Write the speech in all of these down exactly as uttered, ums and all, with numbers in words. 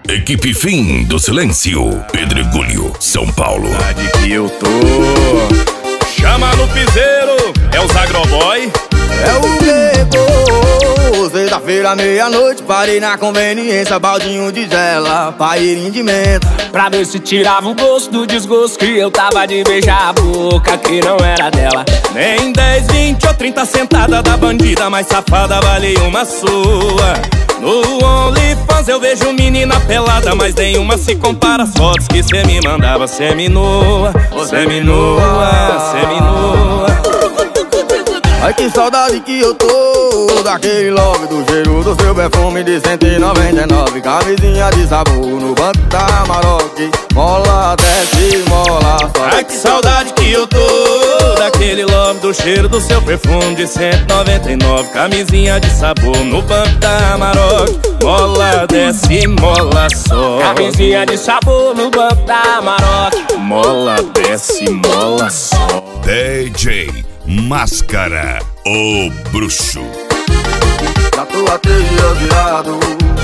Equipe Fim do Silêncio, Pedregulho, São Paulo. Cidade que eu tô. Chama no piseiro, é os agroboy. É o Bebo. Sexta-feira, meia-noite, parei na conveniência, baldinho de gela, paeirinho de menta, pra ver se tirava o gosto do desgosto que eu tava de beijar a boca que não era dela. Nem dez, vinte ou trinta sentada da bandida mais safada valei uma sua. No OnlyFans eu vejo menina pelada, mas nenhuma se compara às fotos que cê me mandava seminua, seminua, seminua. Ai, que saudade que eu tô daquele love, do cheiro do seu perfume de cento e noventa e nove. Camisinha de sabor no banco da Maroc, mola, desce, mola, sobe. Ai, que saudade que eu tô daquele love, do cheiro do seu perfume de cento e noventa e nove. Camisinha de sabor no banco da Maroc, mola, desce, mola, sobe. Camisinha de sabor no banco da Maroc, mola, desce, mola, sobe. D J Máscara, o bruxo. Já tô há três dias virado.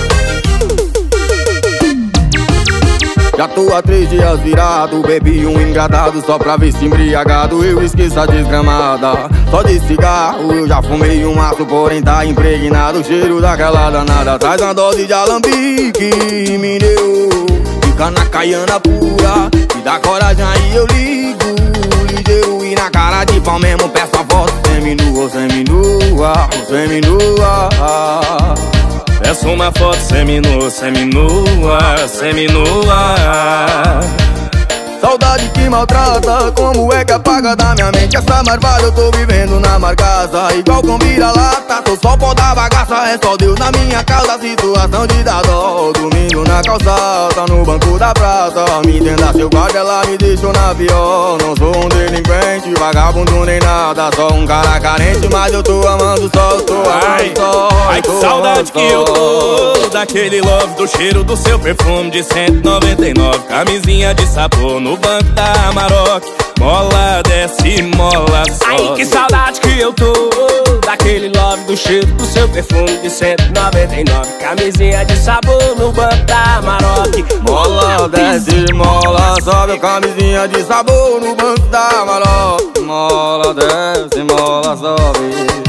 Já tô há três dias virado. Bebi um engradado só pra ver se embriagado eu esqueço a desgramada. Só de cigarro eu já fumei um maço, porém tá impregnado o cheiro daquela danada. Traz uma dose de alambique, me deu. Fica na caiana pura, me dá coragem aí eu ligo. Ligeiro e na cara de pau mesmo peço a foto. Seminua, seminua, seminua. Peço uma foto seminua, seminua, seminua. Saudade que maltrata, como é que apaga da minha mente essa marvada? Eu tô vivendo na marcaça, igual com vira-lata. Tô só pó da bagaça, é só Deus na minha causa. Situação de dar dó, dormindo na calçada, no banco da praça. Me entenda, seu guarda, ela me deixou na pior. Não sou um delinquente, vagabundo nem nada, só um cara carente, mas eu tô amando só, eu tô amando só. Ai, que saudade que eu tô daquele love, do cheiro do seu perfume de cento e noventa e nove. Camisinha de sabor no banco da Maroc, mola, desce, mola, sobe. Ai, que saudade que eu tô daquele love, do cheiro do seu perfume de cento e noventa e nove. Camisinha de sabor no banco da Maroc, mola, desce, mola, sobe. Camisinha de sabor no banco da Maroc, mola, desce, mola, sobe.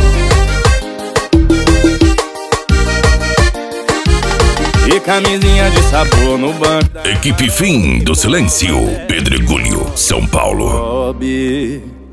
E camisinha de sabor no banco da... Equipe Fim do Silêncio, Pedregulho, São Paulo. Sobe.